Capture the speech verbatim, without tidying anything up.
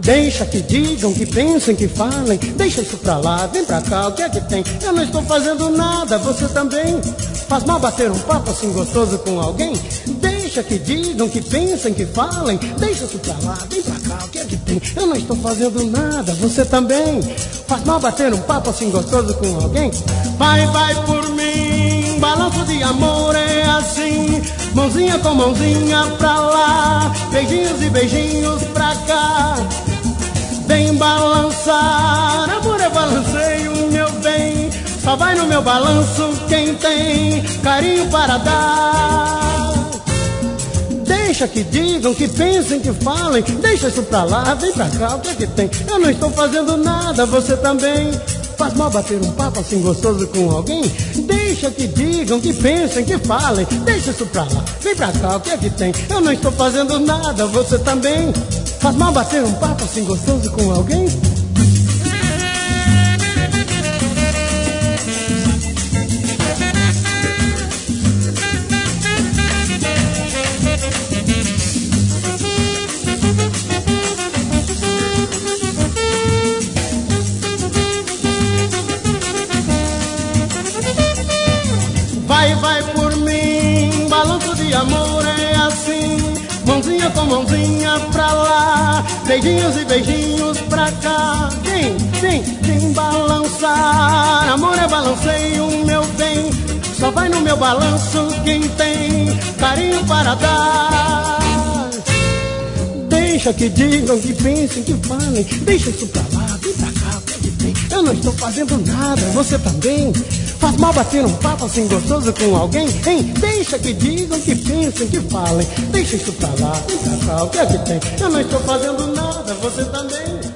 Deixa que digam, que pensem, que falem. Deixa isso pra lá, vem pra cá, o que é que tem? Eu não estou fazendo nada, você também. Faz mal bater um papo assim gostoso com alguém? Deixa que digam, que pensem, que falem. Deixa isso pra lá, vem pra cá, o que é que tem? Eu não estou fazendo nada, você também. Faz mal bater um papo assim gostoso com alguém? Vai, vai por mim, balanço de amor é assim. Mãozinha com mãozinha pra lá, beijinhos e beijinhos pra cá. Vem balançar, amor é balanceio, meu bem. Só vai no meu balanço quem tem carinho para dar. Deixa que digam, que pensem, que falem. Deixa isso pra lá, vem pra cá, o que é que tem? Eu não estou fazendo nada, você também. Faz mal bater um papo assim gostoso com alguém? Deixa que digam, que pensem, que falem. Deixa isso pra lá, vem pra cá, o que é que tem? Eu não estou fazendo nada, você também. Faz mal bater um papo assim gostoso com alguém? Vai, vai por mim, balanço de amor é assim. Mãozinha com mãozinha pra lá, beijinhos e beijinhos pra cá. Vem, vem, vem balançar, amor é balanceio, meu bem. Só vai no meu balanço quem tem carinho para dar. Deixa que digam, que pensem, que falem. Deixa isso pra lá, vem pra cá, o que é que tem? Eu não estou fazendo nada, você também. Faz mal bater um papo assim gostoso com alguém, hein? Deixa que digam, que pensem, que falem. Deixa isso pra lá, vem pra cá, o que é que tem? Eu não estou fazendo nada, você também.